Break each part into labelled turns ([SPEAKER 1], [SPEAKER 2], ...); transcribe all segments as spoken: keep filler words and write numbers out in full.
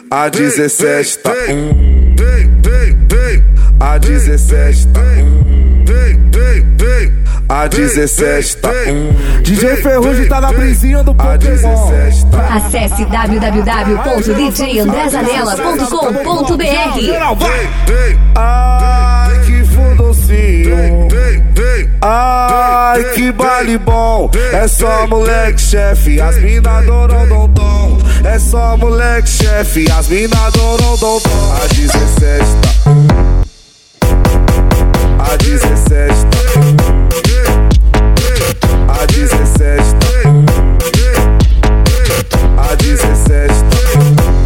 [SPEAKER 1] A dezessete tá um, a dezessete tá um, a dezessete tá um.
[SPEAKER 2] D J Ferrugem tá na brisinha do Pokémon.
[SPEAKER 3] Acesse w w w ponto d j andré zanella ponto com ponto b r.
[SPEAKER 1] Ai, que fundocinho. Ai, que baile bom. É só moleque chefe, as mina adoram dom dom. É só moleque chefe, as mina adoram dom dom. A dezessete tá um, a dezessete tá um, a dezessete tá um, a dezessete tá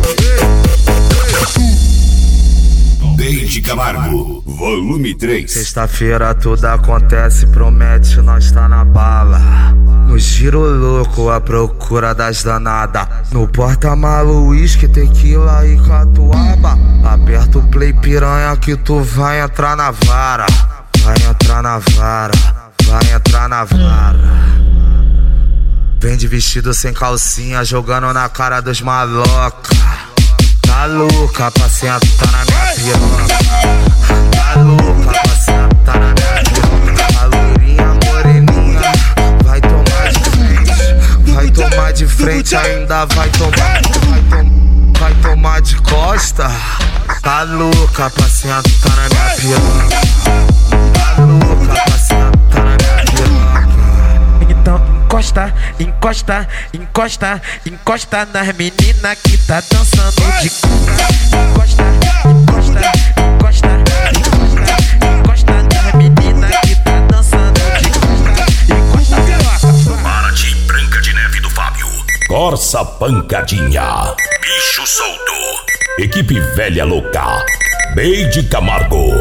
[SPEAKER 1] um.
[SPEAKER 4] Deide Camargo, volume três.
[SPEAKER 5] Sexta-feira tudo acontece, promete, nós tá na bala. No giro louco, à procura das danadas. No porta-malo, uísque, tequila e catuaba. Aperta o play piranha que tu vai entrar na vara. Vai entrar na vara, vai entrar na vara. Vem de vestido sem calcinha, jogando na cara dos maloca. Tá louca pra sentar na minha piroca. Tá louca pra sentar na minha piroca. A loirinha moreninha vai tomar de frente. Vai tomar de frente, ainda vai tomar. Vai, tom, vai tomar de costa. Tá louca pra sentar na minha piroca. Tá louca pra sentar na minha piroca.
[SPEAKER 6] Então encosta, encosta, encosta, encosta nas meninas que tá dançando de encosta, encosta, encosta, encosta, encosta nas meninas que tá dançando de encosta, encosta.
[SPEAKER 4] Marte Branca de Neve do Fábio. Corsa Pancadinha. Bicho solto. Equipe Velha Louca. Deide Camargo.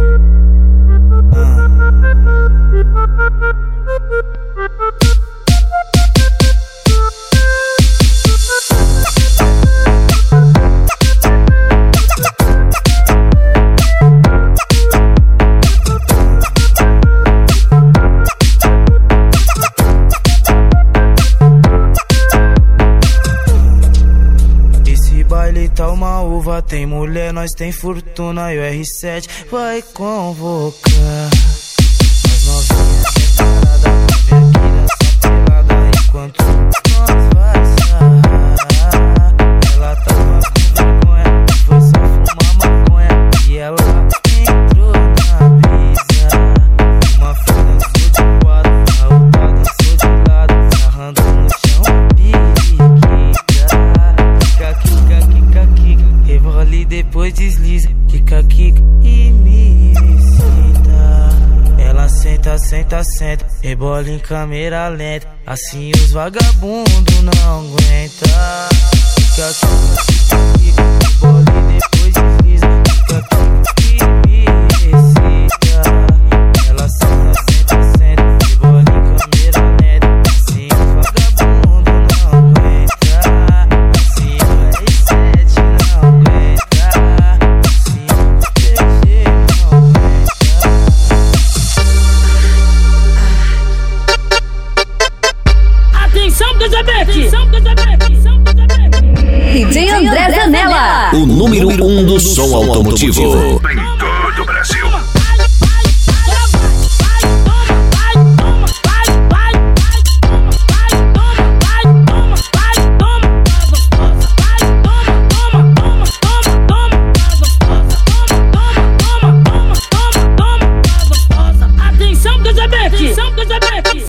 [SPEAKER 6] Tá uma uva, tem mulher, nós tem fortuna e o R sete vai convocar as novinhas separadas. Vem aqui nessa pelada enquanto nós vai sarrar. Ela tava com vergonha, foi só fumar maconha e ela entrou na brisa. Uma filha dançou de quatro, a outra dançou de lado, sarrando no chão, periquita. Kika, kika, kika, rebola ali depois desliza. Kika, kika e me senta. Ela senta, senta, senta, rebola em câmera lenta. Assim os vagabundos não aguentam. Kika, kika, kika, rebola ali depois desliza. Kika, kika e me senta. Ela senta, senta, senta, rebola em câmera lenta. Assim os vagabundos não aguentam. Assim o R sete não aguenta. Assim o P G não aguenta.
[SPEAKER 3] Atenção, D J Beck! Atenção, D J Beck! D J André Zanella,
[SPEAKER 4] o número um do som automotivo em todo o Brasil.
[SPEAKER 3] atenção, D J Beck! Atenção, D J Beck!